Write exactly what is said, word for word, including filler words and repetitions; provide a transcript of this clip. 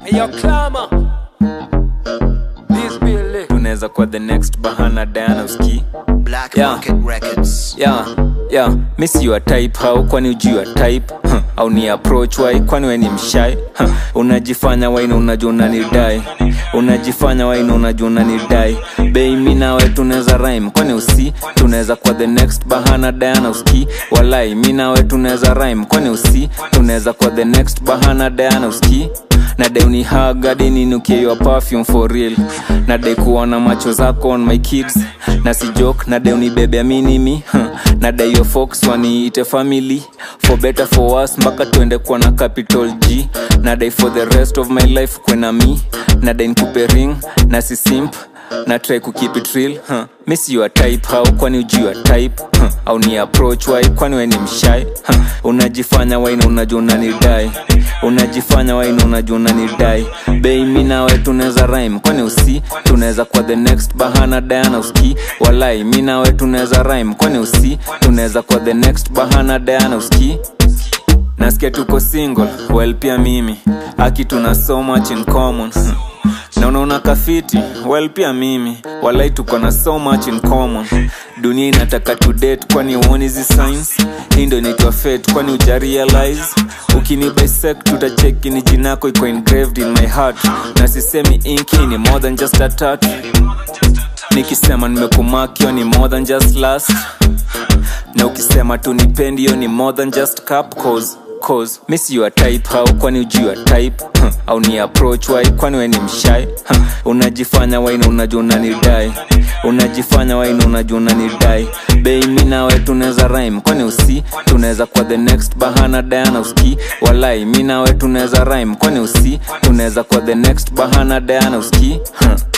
Hey yo, Clama. This Billy. Tunaweza kwa the next Bahana Diana uski. Black Yeah. Market Records. Yeah, yeah, miss you a type how kwani uji wa type huh. Au ni approach why kwani we ni mshy huh. Unajifanya waina unajua unanidai. Unajifanya waina unajua unanidai. Bei mimi nawe tunaweza rhyme kwani usi. Tunaweza kwa the next Bahana Diana uski. Walai mimi nawe tunaweza rhyme kwani usi. Tunaweza kwa the next Bahana Diana uski. Nadai unihug hadi ninukie your perfume for real. Nadai kuona macho zako on my kids. Na si joke, nadai unibebe amini mi huh. Nadai your folks waniite family. For better for worse mpaka tuende kwa na capital G. Nadai for the rest of my life kwena mi. Nadai nikupe ring, na si simp. Na try ku keep it real huh. Miss you a type how kwani uji wa type huh. Au ni approach why kwani we ni mshy huh. Unajifanya waina unajua unanidai. Unajifanya waina unajua unanidai. Bei mimi nawe tunaweza rhyme kwani usi. Tunaweza kwa the next Bahana Diana uski. Walai mimi nawe tunaweza rhyme kwani usi. Tunaweza kwa the next Bahana Diana uski. Nasikia tuko single, well pia mimi. Aki tuna so much in common na unaona kafiti, well pia mimi. Walai tuko na so much in common. Dunia inataka to date kwani uone hizi signs. Hii ndio inaitwa fate kwani uja realize. Ukini bisect tutacheki ni jinako iko engraved in my heart. Na sisemi inki ni more than just a touch. Nikisema nimekumark ni more than just last. Na ukisema tunipendi yo ni more than just cup cause Cause miss you a type how kwani uji wa type huh. Au ni approach why kwani we ni mshy huh. Unajifanya waina unajua unanidai. Unajifanya waina unajua unanidai. Bei mimi nawe tunaweza rhyme kwani usi. Tunaweza kwa the next Bahana Diana uski. Walai mimi nawe tunaweza rhyme kwani usi. Tunaweza kwa the next Bahana Diana uski huh.